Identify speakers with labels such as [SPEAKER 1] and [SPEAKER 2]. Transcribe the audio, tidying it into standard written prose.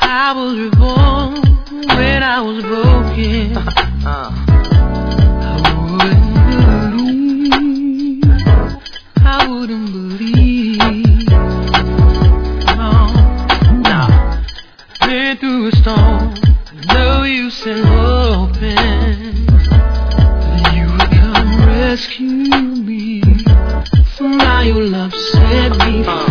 [SPEAKER 1] I was reborn when I was broken. I wouldn't believe. No. Been through a storm, no use in hoping that you would come rescue me. So now your love set me free.